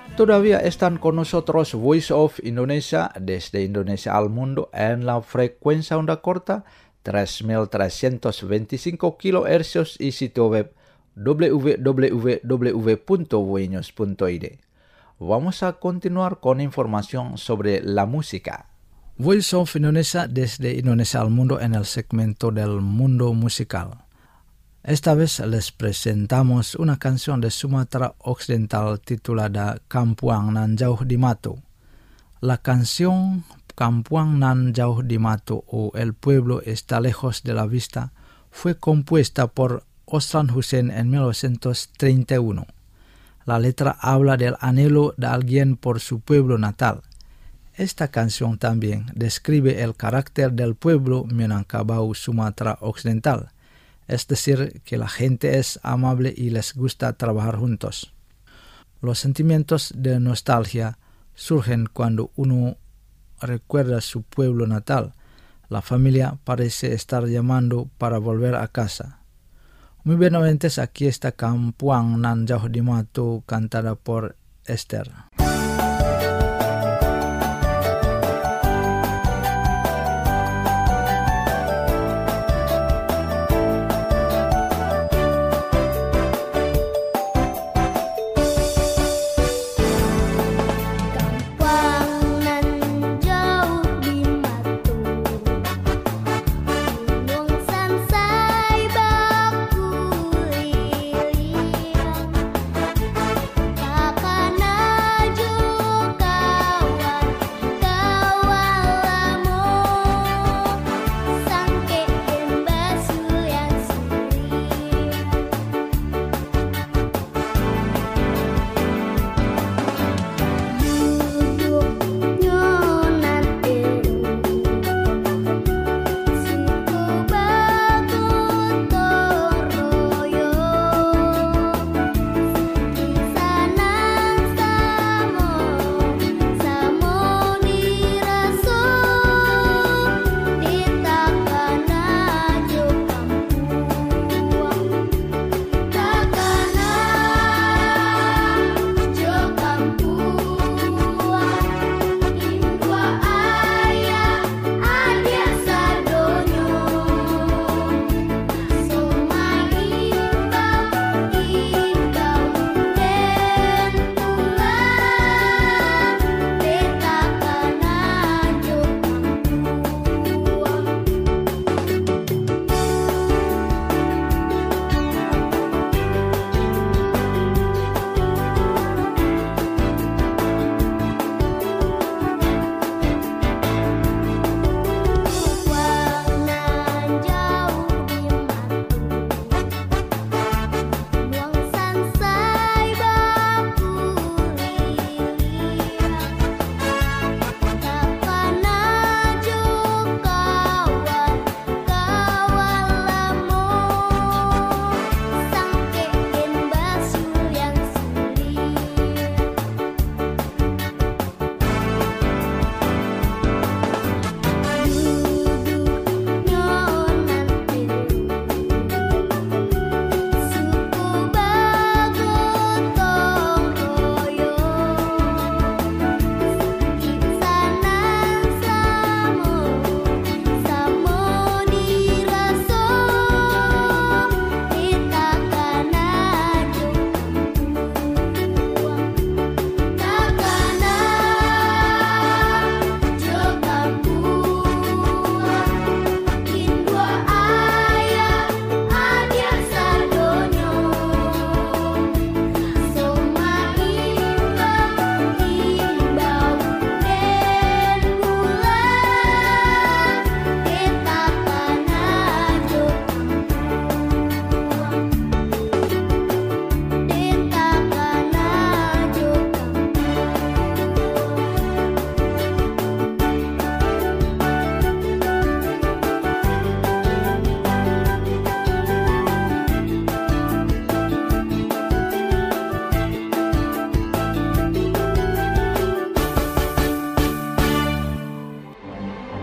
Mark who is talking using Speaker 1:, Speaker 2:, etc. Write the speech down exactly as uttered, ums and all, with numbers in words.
Speaker 1: Todavía están con nosotros Voice of Indonesia desde Indonesia al mundo en la frecuencia onda corta tres mil trescientos veinticinco kilohercios y sitio web w w w punto voinews punto i d. Vamos a continuar con información sobre la música. Voice of Indonesia desde Indonesia al mundo en el segmento del mundo musical. Esta vez les presentamos una canción de Sumatra Occidental titulada Kampuang Nan Jauh di Matu. La canción Kampuang Nan Jauh di Matu o El pueblo está lejos de la vista fue compuesta por Osran Hussein en mil novecientos treinta y uno. La letra habla del anhelo de alguien por su pueblo natal. Esta canción también describe el carácter del pueblo Minangkabau Sumatra Occidental, es decir, que la gente es amable y les gusta trabajar juntos. Los sentimientos de nostalgia surgen cuando uno recuerda su pueblo natal. La familia parece estar llamando para volver a casa. Muy bien oyentes, aquí está Kampuang Nan Jauh di Matu cantada por Esther.